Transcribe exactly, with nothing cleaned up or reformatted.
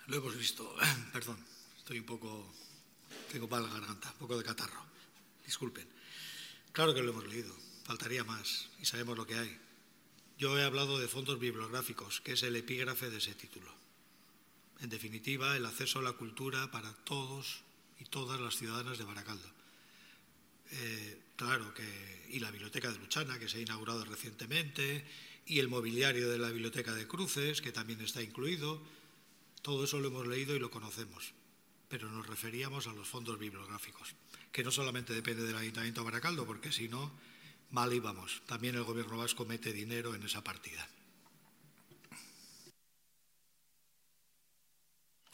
Lo hemos visto. Perdón, estoy un poco... Tengo mal la garganta, un poco de catarro. Disculpen. Claro que lo hemos leído. Faltaría más. Y sabemos lo que hay. Yo he hablado de fondos bibliográficos, que es el epígrafe de ese título. En definitiva, el acceso a la cultura para todos y todas las ciudadanas de Baracaldo. Eh, claro que... Y la Biblioteca de Luchana, que se ha inaugurado recientemente, y el mobiliario de la Biblioteca de Cruces, que también está incluido. Todo eso lo hemos leído y lo conocemos, pero nos referíamos a los fondos bibliográficos, que no solamente depende del Ayuntamiento de Baracaldo, porque si no, mal íbamos. También el Gobierno vasco mete dinero en esa partida.